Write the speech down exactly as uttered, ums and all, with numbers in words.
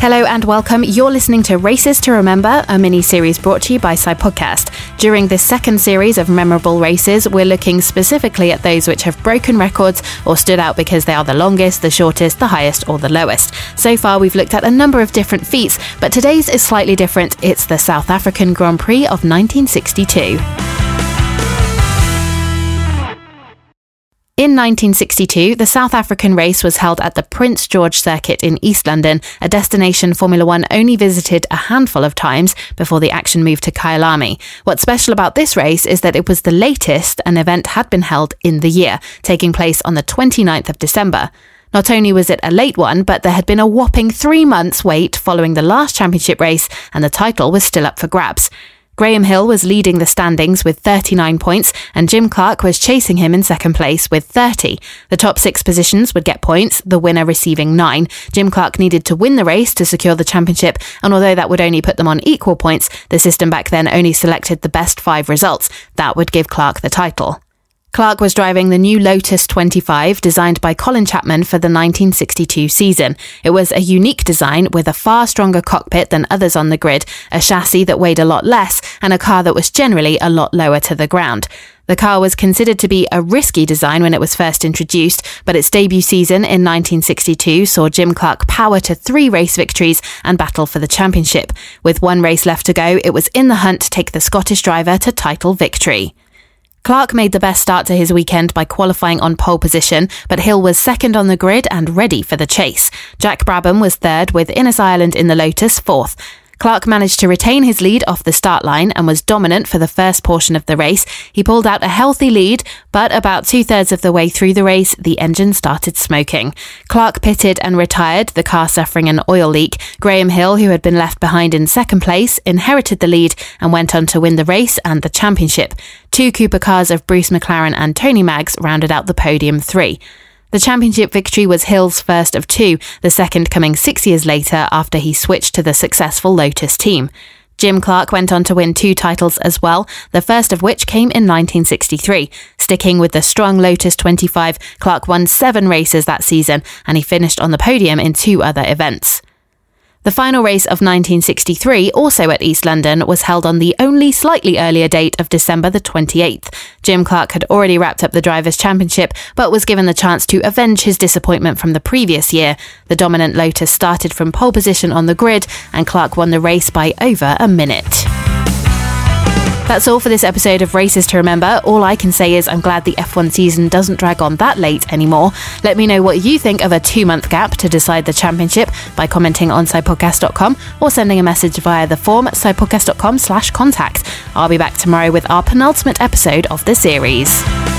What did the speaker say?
Hello and welcome. You're listening to Races to Remember, a mini-series brought to you by SciPodcast. During this second series of memorable races, we're looking specifically at those which have broken records or stood out because they are the longest, the shortest, the highest or the lowest. So far, we've looked at a number of different feats, but today's is slightly different. It's the South African Grand Prix of nineteen sixty-two. In nineteen sixty-two, the South African race was held at the Prince George Circuit in East London, a destination Formula One only visited a handful of times before the action moved to Kyalami. What's special about this race is that it was the latest an event had been held in the year, taking place on the twenty-ninth of December. Not only was it a late one, but there had been a whopping three months wait following the last championship race, and the title was still up for grabs. Graham Hill was leading the standings with thirty-nine points, and Jim Clark was chasing him in second place with thirty. The top six positions would get points, the winner receiving nine. Jim Clark needed to win the race to secure the championship, and although that would only put them on equal points, the system back then only selected the best five results. That would give Clark the title. Clark was driving the new Lotus twenty-five, designed by Colin Chapman for the nineteen sixty-two season. It was a unique design with a far stronger cockpit than others on the grid, a chassis that weighed a lot less, and a car that was generally a lot lower to the ground. The car was considered to be a risky design when it was first introduced, but its debut season in nineteen sixty-two saw Jim Clark power to three race victories and battle for the championship. With one race left to go, it was in the hunt to take the Scottish driver to title victory. Clark made the best start to his weekend by qualifying on pole position, but Hill was second on the grid and ready for the chase. Jack Brabham was third, with Innes Ireland in the Lotus fourth. Clark managed to retain his lead off the start line and was dominant for the first portion of the race. He pulled out a healthy lead, but about two-thirds of the way through the race, the engine started smoking. Clark pitted and retired, the car suffering an oil leak. Graham Hill, who had been left behind in second place, inherited the lead and went on to win the race and the championship. Two Cooper cars of Bruce McLaren and Tony Maggs rounded out the podium three. The championship victory was Hill's first of two, the second coming six years later after he switched to the successful Lotus team. Jim Clark went on to win two titles as well, the first of which came in nineteen sixty-three. Sticking with the strong Lotus twenty-five, Clark won seven races that season, and he finished on the podium in two other events. The final race of nineteen sixty-three, also at East London, was held on the only slightly earlier date of December the twenty-eighth. Jim Clark had already wrapped up the Drivers' Championship, but was given the chance to avenge his disappointment from the previous year. The dominant Lotus started from pole position on the grid, and Clark won the race by over a minute. That's all for this episode of Races to Remember. All I can say is I'm glad the F one season doesn't drag on that late anymore. Let me know what you think of a two-month gap to decide the championship by commenting on SciPodcast dot com or sending a message via the form at SciPodcast dot com slash contact. I'll be back tomorrow with our penultimate episode of the series.